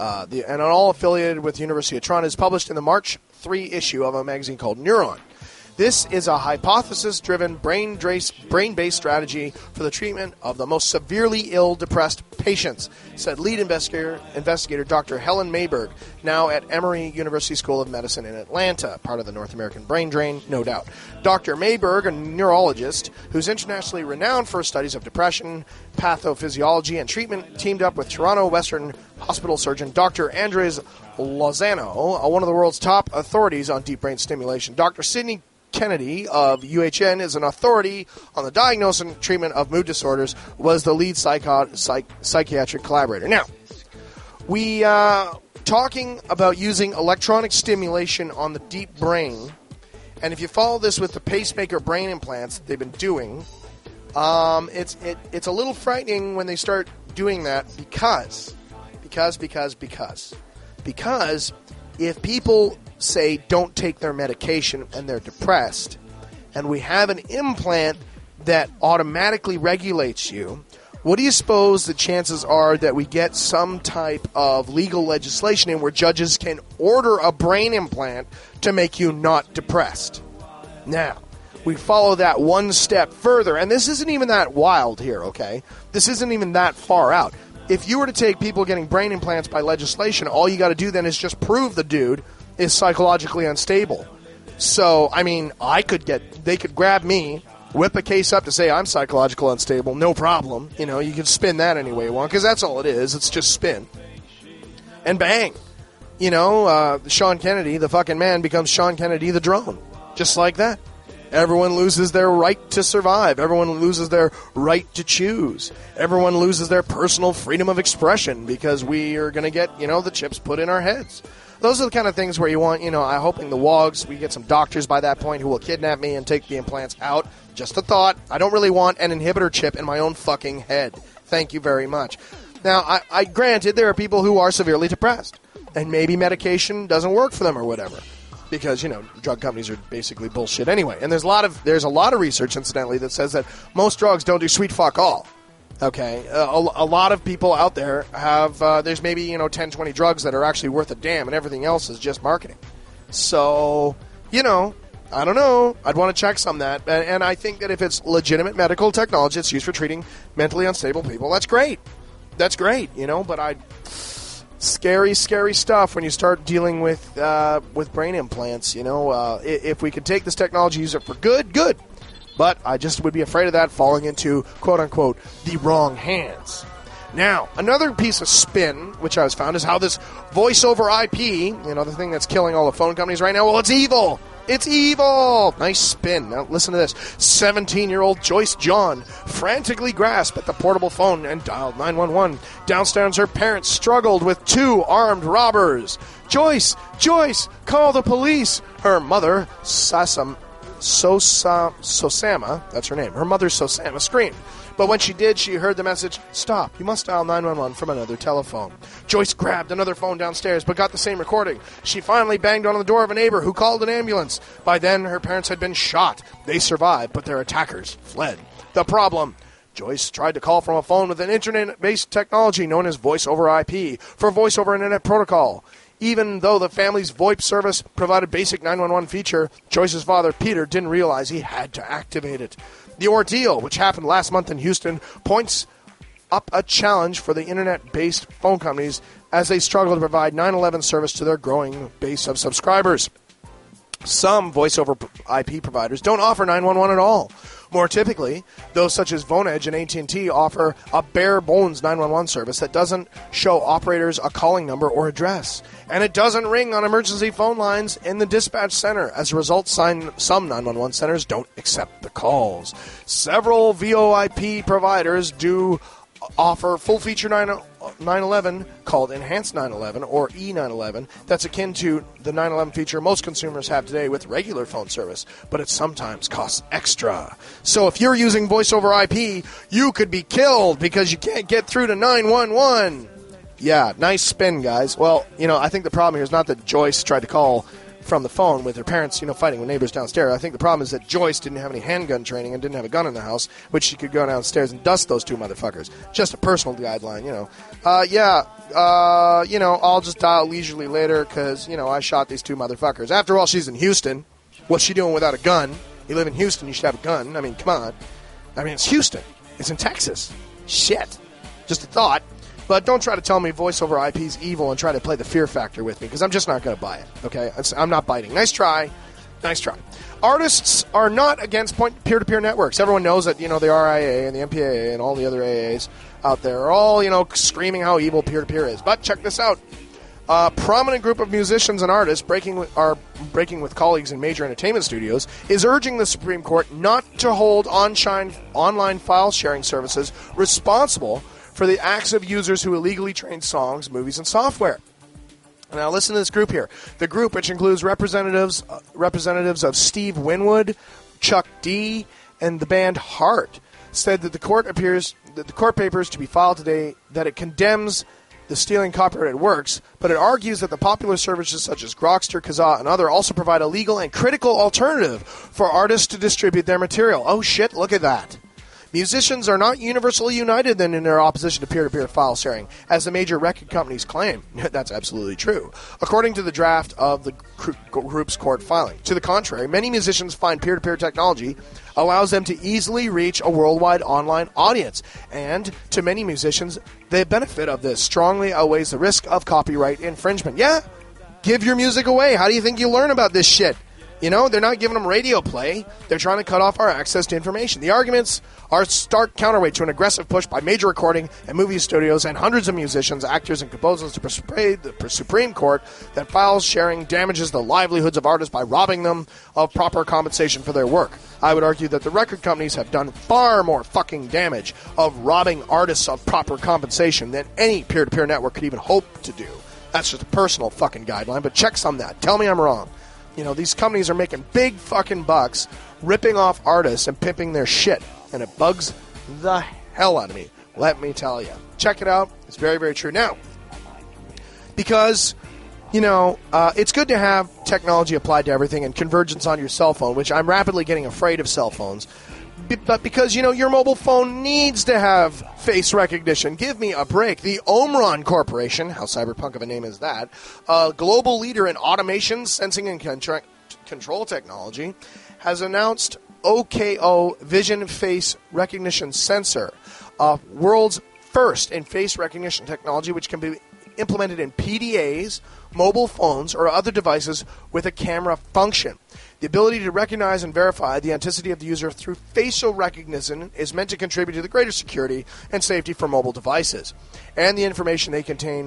and all affiliated with the University of Toronto, is published in the March 3 issue of a magazine called Neuron. This is a hypothesis-driven, brain-based strategy for the treatment of the most severely ill, depressed patients, said lead investigator Dr. Helen Mayberg, now at Emory University School of Medicine in Atlanta, part of the North American Brain Drain, no doubt. Dr. Mayberg, a neurologist who's internationally renowned for studies of depression, pathophysiology, and treatment, teamed up with Toronto Western Hospital surgeon Dr. Andres Lozano, one of the world's top authorities on deep brain stimulation. Dr. Sidney Kennedy of UHN is an authority on the diagnosis and treatment of mood disorders, was the lead psychiatric collaborator. Now, we talking about using electronic stimulation on the deep brain, and if you follow this with the pacemaker brain implants that they've been doing, it's a little frightening when they start doing that because if people say don't take their medication and they're depressed, and we have an implant that automatically regulates you, what do you suppose the chances are that we get some type of legal legislation in where judges can order a brain implant to make you not depressed? Now, we follow that one step further, and this isn't even that wild here, okay? This isn't even that far out. If you were to take people getting brain implants by legislation, all you got to do then is just prove the dude is psychologically unstable. So, I mean, they could grab me, whip a case up to say I'm psychologically unstable, no problem. You can spin that any way you want, because that's all it is. It's just spin. And bang. Sean Kennedy, the fucking man, becomes Sean Kennedy, the drone. Just like that. Everyone loses their right to survive. Everyone loses their right to choose. Everyone loses their personal freedom of expression because we are going to get, the chips put in our heads. Those are the kind of things where you want, I'm hoping the WOGs, we get some doctors by that point who will kidnap me and take the implants out. Just a thought. I don't really want an inhibitor chip in my own fucking head. Thank you very much. Now, I granted there are people who are severely depressed, and maybe medication doesn't work for them or whatever. Because, drug companies are basically bullshit anyway. And there's a lot of research, incidentally, that says that most drugs don't do sweet fuck all. Okay? A lot of people out there have, there's maybe, 10, 20 drugs that are actually worth a damn, and everything else is just marketing. So, I don't know. I'd want to check some of that. And I think that if it's legitimate medical technology that's used for treating mentally unstable people, that's great. That's great, but scary stuff when you start dealing with brain implants. If we could take this technology, use it for good. But I just would be afraid of that falling into, quote-unquote, the wrong hands. Now, another piece of spin, which I was found, is how this voice over IP, the thing that's killing all the phone companies right now, well, it's evil. It's evil! Nice spin. Now listen to this. 17-year-old Joyce John frantically grasped at the portable phone and dialed 911. Downstairs, her parents struggled with 2 armed robbers. Joyce, call the police! Her mother, Sosama, that's her name. Her mother, Sosama, screamed. But when she did, she heard the message, "Stop, you must dial 911 from another telephone." Joyce grabbed another phone downstairs, but got the same recording. She finally banged on the door of a neighbor who called an ambulance. By then, her parents had been shot. They survived, but their attackers fled. The problem: Joyce tried to call from a phone with an internet-based technology known as Voice over IP, for Voice over Internet Protocol. Even though the family's VoIP service provided basic 911 feature, Joyce's father, Peter, didn't realize he had to activate it. The ordeal, which happened last month in Houston, points up a challenge for the internet-based phone companies as they struggle to provide 911 service to their growing base of subscribers. Some voice-over IP providers don't offer 911 at all. More typically, those such as Vonage and AT&T offer a bare-bones 911 service that doesn't show operators a calling number or address. And it doesn't ring on emergency phone lines in the dispatch center. As a result, some 911 centers don't accept the calls. Several VoIP providers do offer full-feature 911 called Enhanced 911 or E911 that's akin to the 911 feature most consumers have today with regular phone service, but it sometimes costs extra. So if you're using voice over IP, you could be killed because you can't get through to 911. Yeah, nice spin, guys. Well, I think the problem here is not that Joyce tried to call from the phone with her parents, fighting with neighbors downstairs. I think the problem is that Joyce didn't have any handgun training and didn't have a gun in the house, which she could go downstairs and dust those 2 motherfuckers. Just a personal guideline, I'll just dial leisurely later because, I shot these 2 motherfuckers. After all, she's in Houston. What's she doing without a gun? You live in Houston, you should have a gun. I mean, come on. It's Houston. It's in Texas. Shit. Just a thought. But don't try to tell me voice over IP is evil and try to play the fear factor with me, because I'm just not going to buy it, okay? I'm not biting. Nice try. Artists are not against peer-to-peer networks. Everyone knows that, the RIAA and the MPAA and all the other AAs out there are all, screaming how evil peer-to-peer is. But check this out. A prominent group of musicians and artists breaking with colleagues in major entertainment studios is urging the Supreme Court not to hold online file sharing services responsible for the acts of users who illegally train songs, movies, and software. Now listen to this group here. The group, which includes representatives of Steve Winwood, Chuck D, and the band Heart, said that the court papers to be filed today that it condemns the stealing copyrighted works, but it argues that the popular services such as Grokster, Kazaa, and other also provide a legal and critical alternative for artists to distribute their material. Oh shit, look at that. Musicians are not universally united then in their opposition to peer-to-peer file sharing, as the major record companies claim. That's absolutely true, according to the draft of the group's court filing. To the contrary, many musicians find peer-to-peer technology allows them to easily reach a worldwide online audience, and to many musicians, the benefit of this strongly outweighs the risk of copyright infringement. Yeah, give your music away. How do you think you learn about this shit? They're not giving them radio play. They're trying to cut off our access to information. The arguments are stark counterweight to an aggressive push by major recording and movie studios and hundreds of musicians, actors, and composers to persuade the Supreme Court that file sharing damages the livelihoods of artists by robbing them of proper compensation for their work. I would argue that the record companies have done far more fucking damage of robbing artists of proper compensation than any peer-to-peer network could even hope to do. That's just a personal fucking guideline, but check some of that. Tell me I'm wrong. These companies are making big fucking bucks ripping off artists and pimping their shit. And it bugs the hell out of me. Let me tell you. Check it out. It's very, very true. Now, because, it's good to have technology applied to everything and convergence on your cell phone, which I'm rapidly getting afraid of cell phones. But because, your mobile phone needs to have face recognition. Give me a break. The Omron Corporation, how cyberpunk of a name is that, a global leader in automation, sensing, and control technology, has announced OKO Vision Face Recognition Sensor, a world's first in face recognition technology, which can be implemented in PDAs, mobile phones, or other devices with a camera function. The ability to recognize and verify the identity of the user through facial recognition is meant to contribute to the greater security and safety for mobile devices, and the information they contain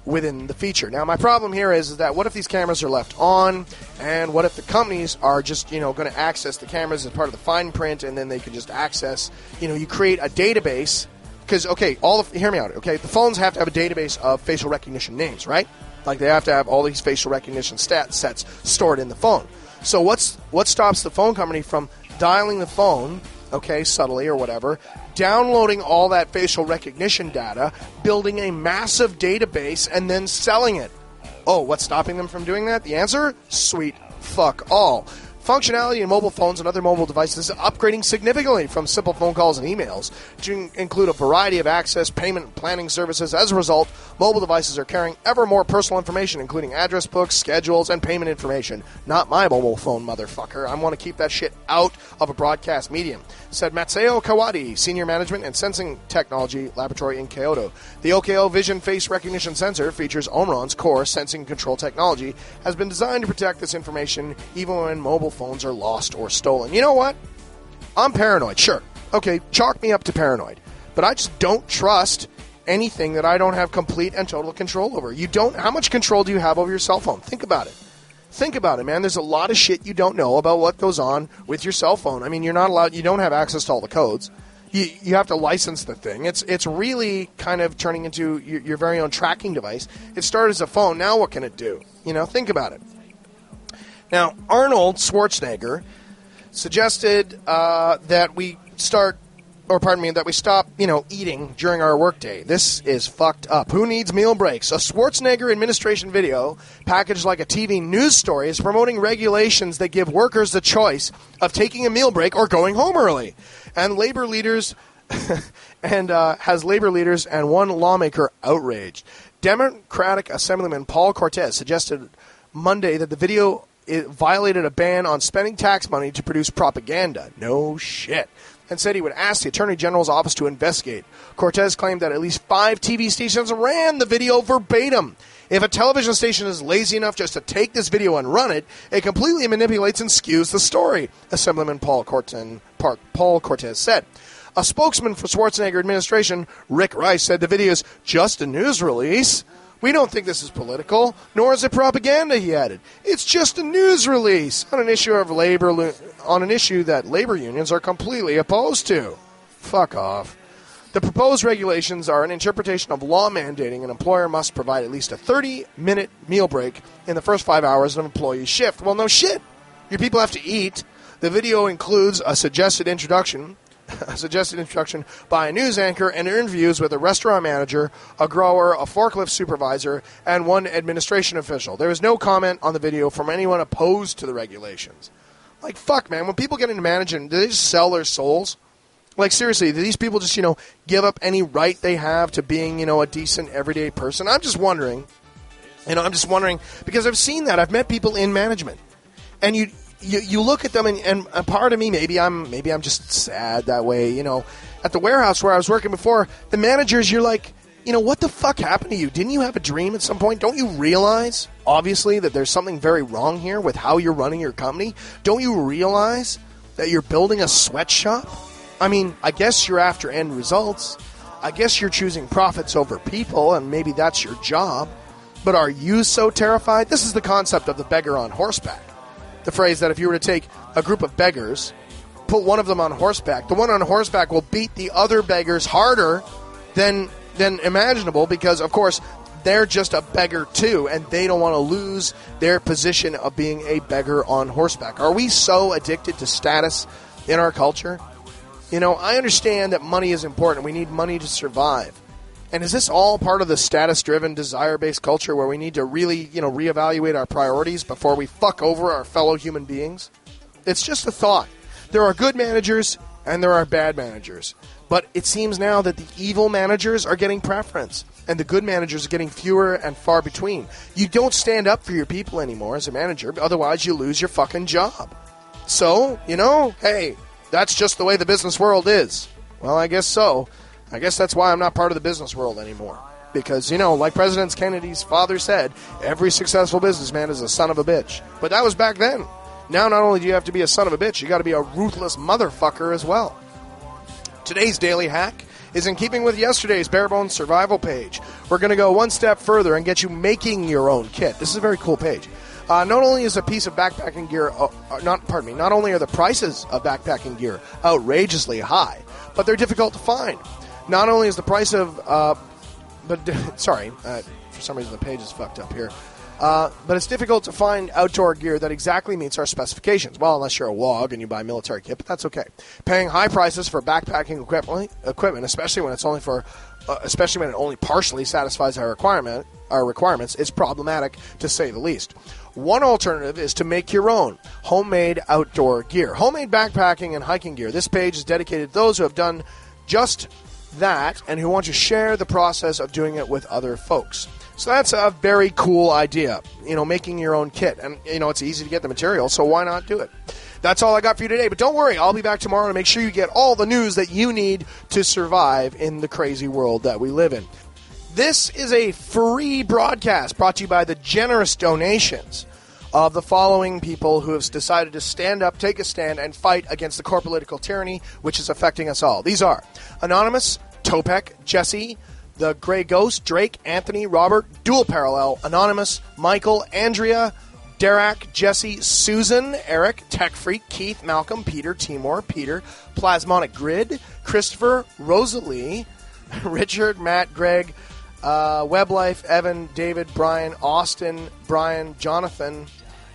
within the feature. Now, my problem here is that what if these cameras are left on, and what if the companies are just, going to access the cameras as part of the fine print, and then they can just access, you create a database, because, okay, hear me out, okay, the phones have to have a database of facial recognition names, right? Like, they have to have all these facial recognition sets stored in the phone. So what stops the phone company from dialing the phone, okay, subtly or whatever, downloading all that facial recognition data, building a massive database, and then selling it? Oh, what's stopping them from doing that? The answer? Sweet fuck all. Functionality in mobile phones and other mobile devices is upgrading significantly from simple phone calls and emails to include a variety of access, payment, and planning services. As a result, mobile devices are carrying ever more personal information, including address books, schedules, and payment information. Not my mobile phone, motherfucker. I want to keep that shit out of a broadcast medium, said Matseo Kawadi, Senior Management and Sensing Technology Laboratory in Kyoto. The OKO Vision Face Recognition Sensor features Omron's core sensing control technology, has been designed to protect this information even when mobile phones are lost or stolen. You know what? I'm paranoid, sure. Okay, chalk me up to paranoid. But I just don't trust anything that I don't have complete and total control over. How much control do you have over your cell phone? Think about it. Think about it, man. There's a lot of shit you don't know about what goes on with your cell phone. I mean, you don't have access to all the codes. You have to license the thing. It's really kind of turning into your very own tracking device. It started as a phone. Now what can it do? Think about it. Now, Arnold Schwarzenegger suggested that we stop, eating during our workday. This is fucked up. Who needs meal breaks? A Schwarzenegger administration video packaged like a TV news story is promoting regulations that give workers the choice of taking a meal break or going home early. And labor leaders has labor leaders and one lawmaker outraged. Democratic Assemblyman Paul Cortez suggested Monday that the video violated a ban on spending tax money to produce propaganda. No shit. And said he would ask the Attorney General's office to investigate. Cortez claimed that at least 5 TV stations ran the video verbatim. If a television station is lazy enough just to take this video and run it, it completely manipulates and skews the story, Assemblyman Paul Cortez said. A spokesman for Schwarzenegger administration, Rick Rice, said the video is just a news release. We don't think this is political, nor is it propaganda, he added. It's just a news release on an issue that labor unions are completely opposed to. Fuck off. The proposed regulations are an interpretation of law mandating an employer must provide at least a 30-minute meal break in the first 5 hours of an employee's shift. Well, no shit. Your people have to eat. The video includes a suggested introduction by a news anchor and interviews with a restaurant manager, a grower, a forklift supervisor, and one administration official. There is no comment on the video from anyone opposed to the regulations. Like, fuck, man. When people get into management, do they just sell their souls? Like, seriously, do these people just, give up any right they have to being, a decent, everyday person? I'm just wondering. Because I've seen that. I've met people in management. And you look at them, and a part of me, maybe I'm just sad that way. At the warehouse where I was working before, the managers, you're like, what the fuck happened to you? Didn't you have a dream at some point? Don't you realize, obviously, that there's something very wrong here with how you're running your company? Don't you realize that you're building a sweatshop? I mean, I guess you're after end results. I guess you're choosing profits over people, and maybe that's your job. But are you so terrified? This is the concept of the beggar on horseback. The phrase that if you were to take a group of beggars, put one of them on horseback, the one on horseback will beat the other beggars harder than imaginable because, of course, they're just a beggar too, and they don't want to lose their position of being a beggar on horseback. Are we so addicted to status in our culture? I understand that money is important. We need money to survive. And is this all part of the status-driven, desire-based culture where we need to really, reevaluate our priorities before we fuck over our fellow human beings? It's just a thought. There are good managers and there are bad managers. But it seems now that the evil managers are getting preference and the good managers are getting fewer and far between. You don't stand up for your people anymore as a manager, otherwise you lose your fucking job. So, hey, that's just the way the business world is. Well, I guess so. I guess that's why I'm not part of the business world anymore. Because, like President Kennedy's father said, every successful businessman is a son of a bitch. But that was back then. Now not only do you have to be a son of a bitch, you got to be a ruthless motherfucker as well. Today's Daily Hack is in keeping with yesterday's Barebones Survival page. We're going to go one step further and get you making your own kit. This is a very cool page. Not only is a piece of backpacking gear, not only are the prices of backpacking gear outrageously high, but they're difficult to find. Not only is the price of, for some reason the page is fucked up here. But it's difficult to find outdoor gear that exactly meets our specifications. Well, unless you're a WOG and you buy military kit, but that's okay. Paying high prices for backpacking equipment, especially when it only partially satisfies our requirements, is problematic to say the least. One alternative is to make your own homemade outdoor gear. Homemade backpacking and hiking gear. This page is dedicated to those who have done just that and who want to share the process of doing it with other folks. So that's a very cool idea, making your own kit. And, it's easy to get the material, so why not do it? That's all I got for you today. But don't worry, I'll be back tomorrow to make sure you get all the news that you need to survive in the crazy world that we live in. This is a free broadcast brought to you by the generous donations of the following people who have decided to stand up, take a stand, and fight against the core political tyranny which is affecting us all. These are Anonymous, Topek, Jesse, The Grey Ghost, Drake, Anthony, Robert, Dual Parallel, Anonymous, Michael, Andrea, Derek, Jesse, Susan, Eric, Tech Freak, Keith, Malcolm, Peter, Timor, Peter, Plasmonic Grid, Christopher, Rosalie, Richard, Matt, Greg, Weblife, Evan, David, Brian, Austin, Brian, Jonathan,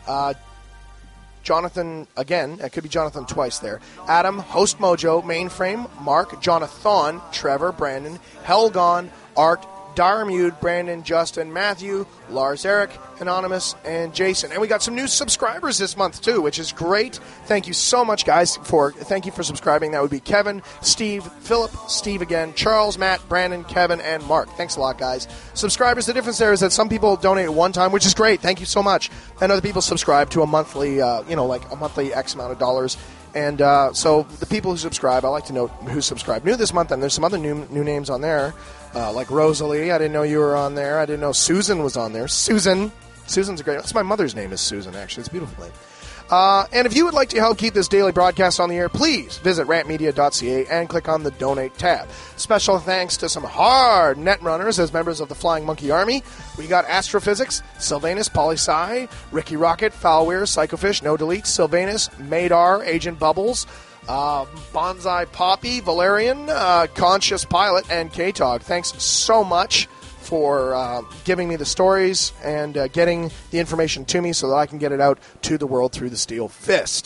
Jonathan again, it could be Jonathan twice there, Adam, Host Mojo, Mainframe, Mark, Jonathan, Trevor, Brandon, Helgon, Art, Darmude, Brandon, Justin, Matthew, Lars Eric, Anonymous, and Jason. And we got some new subscribers this month too, which is great. Thank you so much, guys, thank you for subscribing. That would be Kevin, Steve, Philip, Steve again, Charles, Matt, Brandon, Kevin, and Mark. Thanks a lot, guys. Subscribers, the difference there is that some people donate at one time, which is great. Thank you so much. And other people subscribe to a monthly, like a monthly X amount of dollars. And so the people who subscribe, I like to note who subscribed new this month, and there's some other new names on there, like Rosalie. I didn't know you were on there. I didn't know Susan was on there. Susan's a great. That's my mother's name is Susan, actually. It's a beautiful name. And if you would like to help keep this daily broadcast on the air, please visit rantmedia.ca and click on the Donate tab. Special thanks to some hard net runners as members of the Flying Monkey Army. We got Astrophysics, Sylvanus, Polysci, Ricky Rocket, Foulweir, Psychofish, No Delete, Sylvanus, Madar, Agent Bubbles, Bonsai Poppy, Valerian, Conscious Pilot, and K-Tog. Thanks so much for giving me the stories and getting the information to me so that I can get it out to the world through the Steel Fist.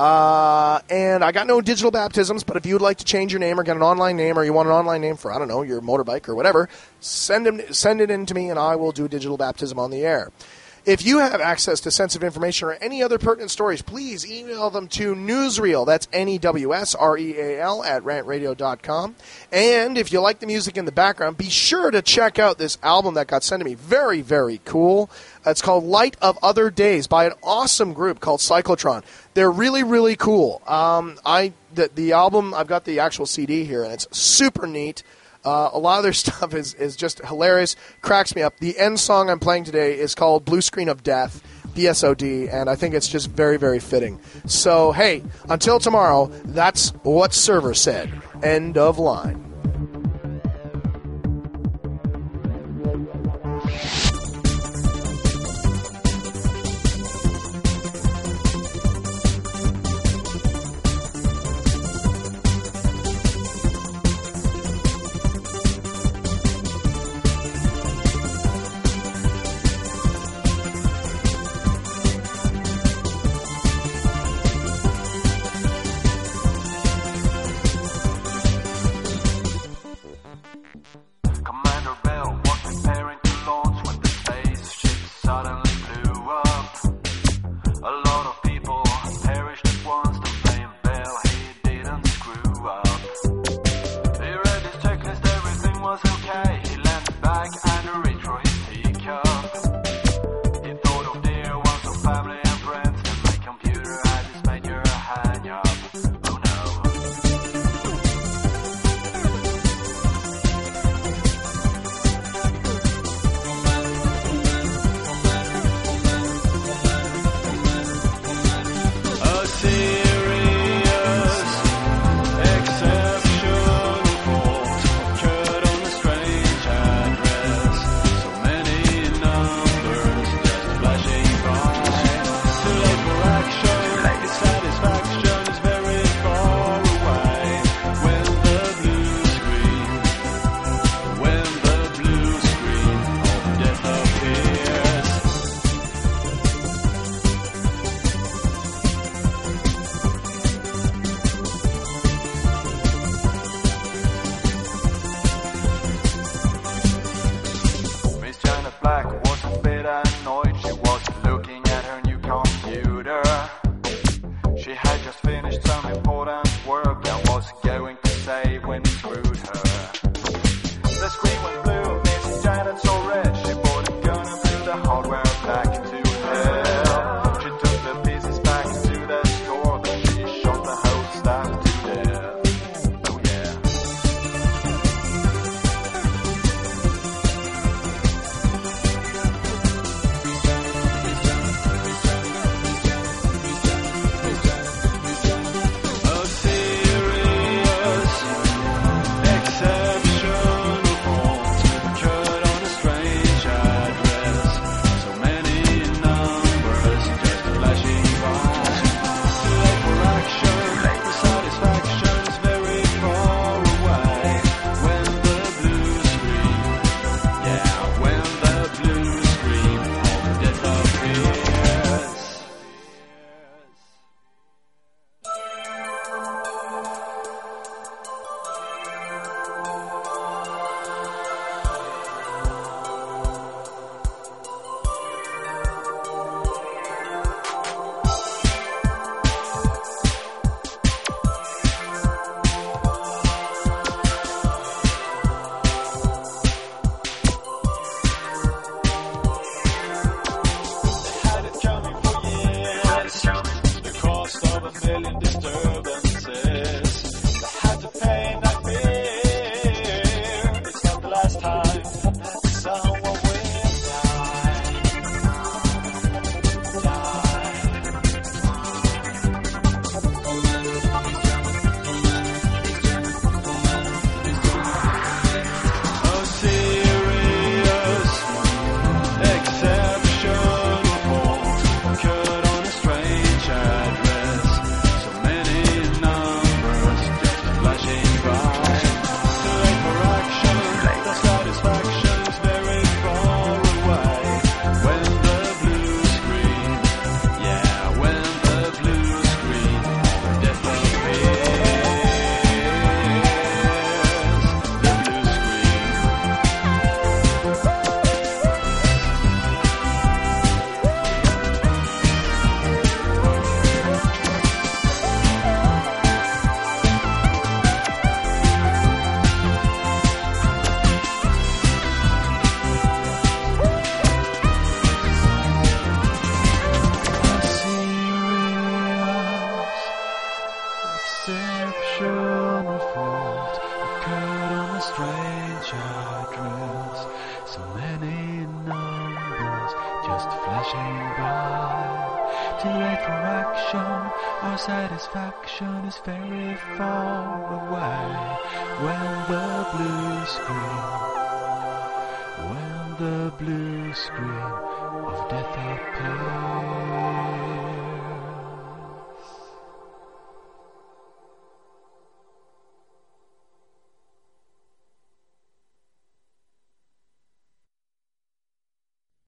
And I got no digital baptisms, but if you would like to change your name or get an online name, or you want an online name for, I don't know, your motorbike or whatever, send it in to me and I will do a digital baptism on the air. If you have access to sensitive information or any other pertinent stories, please email them to Newsreel. That's NEWSREAL at rantradio.com. And if you like the music in the background, be sure to check out this album that got sent to me. Very, very cool. It's called Light of Other Days by an awesome group called Cyclotron. They're really, really cool. The album, I've got the actual CD here, and it's super neat. A lot of their stuff is just hilarious, cracks me up. The end song I'm playing today is called Blue Screen of Death, BSOD, and I think it's just very, very fitting. So, hey, until tomorrow, that's what Server said. End of line. just flashing by. Too late for action, our satisfaction is very far away. When the blue screen of death appears.